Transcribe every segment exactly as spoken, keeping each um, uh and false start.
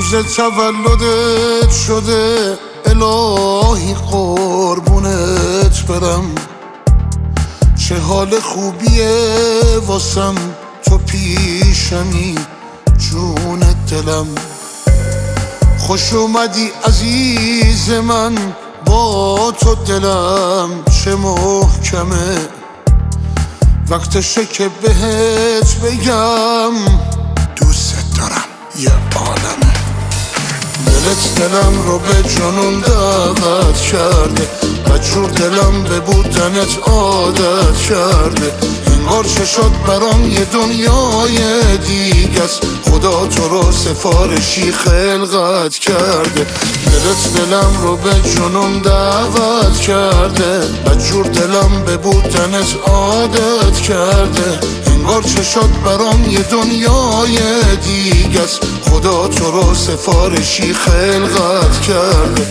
روز تولدت شده، الهی قربونت برم. چه حال خوبیه واسم تو پیشمی، جون دلم. خوش اومدی عزیز من، با تو دلم چه محکمه. وقتشه که بهت بگم دوست دارم یه عالمه. دلت دلم رو به جنون دعوت کرده، بدجور دلم به بودنت عادت کرده. انگار چه شد برام یه دنیای دیگه است، خدا تو رو سفارشی خلقت کرده. دلت دلم رو به جنون دعوت کرده، بدجور دلم به بودنت عادت کرده. انگار چه شد برام یه دنیای دیگه است، خدا تو رو سفارشی خلقت کرده.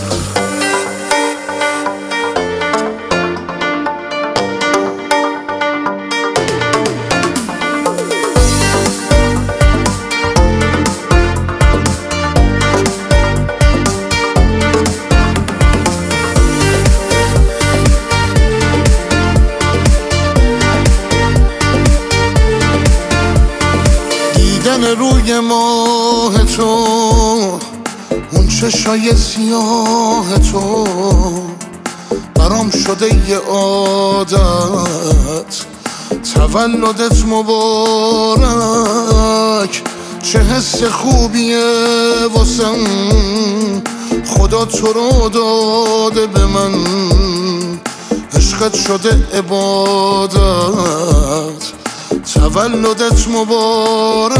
روی ماه تو، اون چشای سیاه تو، برام شده یه عادت. تولدت مبارک، چه حس خوبیه واسم، خدا تو رو داده به من. عشقت شده عبادت، تولدت مبارک.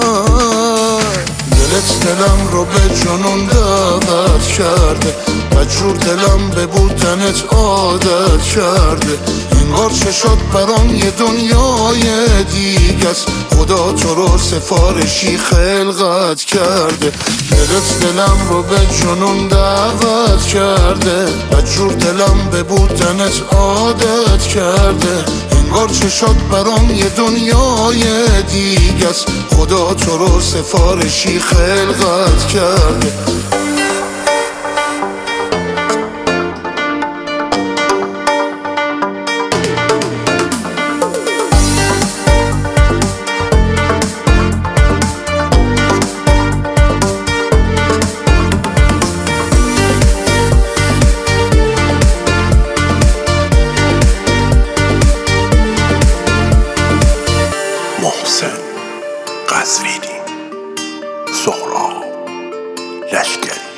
دلت دلم رو به جنون دعوت کرده، بدجور دلم به بودنت عادت کرده. انگار چه شد برام یه دنیای دیگه است، خدا تو رو سفارشی خلقت کرده. دلت دلم رو به جنون دعوت کرده، بدجور دلم به بودنت عادت کرده. انگار چه شد برام یه دنیای دیگه است، خدا تو رو سفارشی خلقت کرده. محسن قزوینی، سهراب لشکری.